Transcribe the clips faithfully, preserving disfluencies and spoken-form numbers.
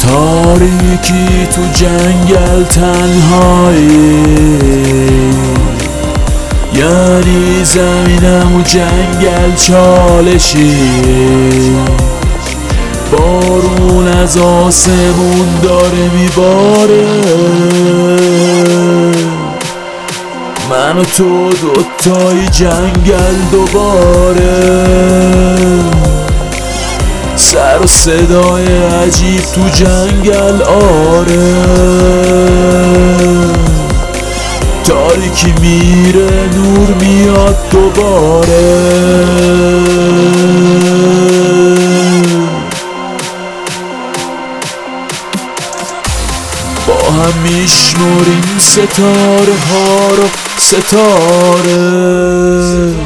تاریکی تو جنگل تنهایی، یعنی زمینم و جنگل چالشی. بارون از آسمون داره میباره، من و تو دوتای جنگل دوباره. سر و صدای عجیب تو جنگل، آره تاریکی میره نور میاد دوباره. با هم میشمریم ستاره ها رو، ستاره.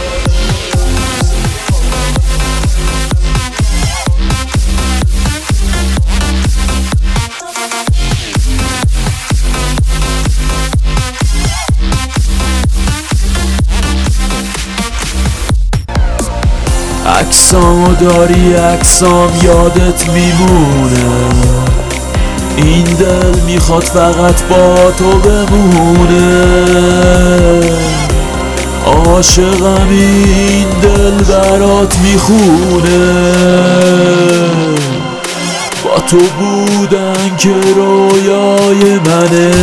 عکسامو داری، عکسام یادت میمونه. این دل میخواد فقط با تو بمونه. عاشقم، این دل برات میخونه. با تو بودن که رویای منه.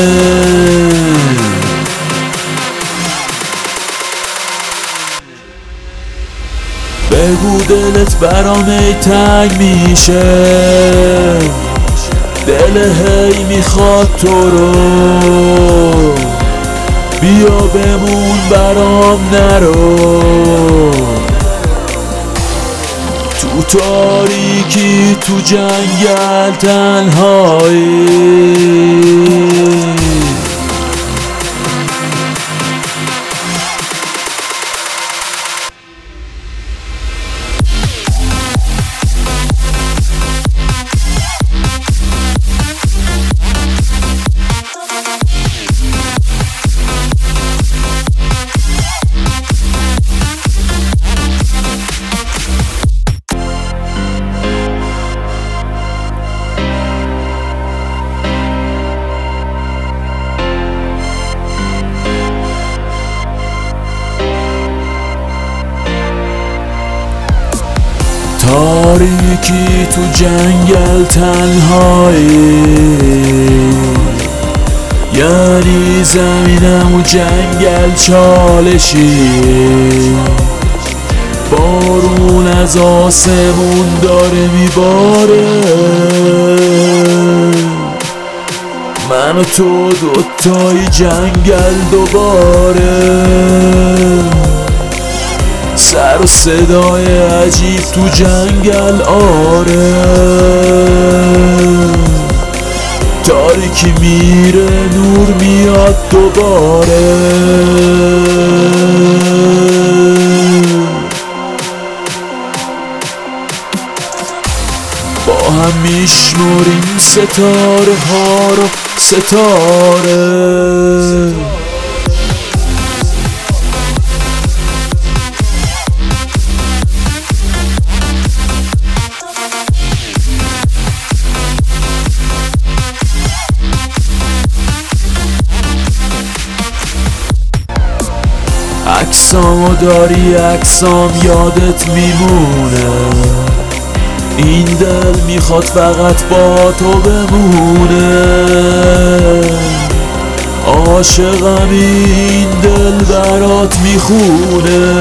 بگو دلت برام ای تنگ میشه، دل هی میخواد تو رو. بیا بمون برام نرو، تو تاریکی تو جنگل تنهایی. تاریکی تو جنگل تنهایی، یعنی زمینم و جنگل چالشی. بارون از آسمون داره میباره، من و تو دوتای جنگل دوباره. سر و صدای عجیب تو جنگل، آره تاریکی میره نور میاد دوباره. با هم میشمریم ستاره ها رو، ستاره. عکسامو داری، عکسام یادت میمونه. این دل میخواد فقط با تو بمونه. عاشقم، این دل برات میخونه.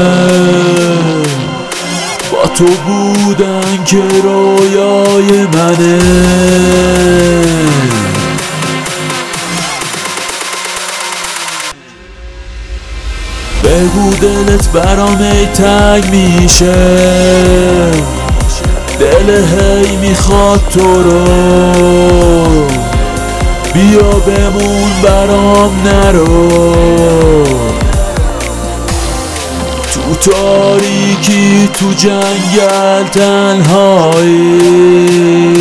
با تو بودن که رویای منه. بگو دلت برام ای تنگ میشه، دل هی میخواد تو رو. بیا بمون برام نرو، تو تاریکی تو جنگل تنهایی.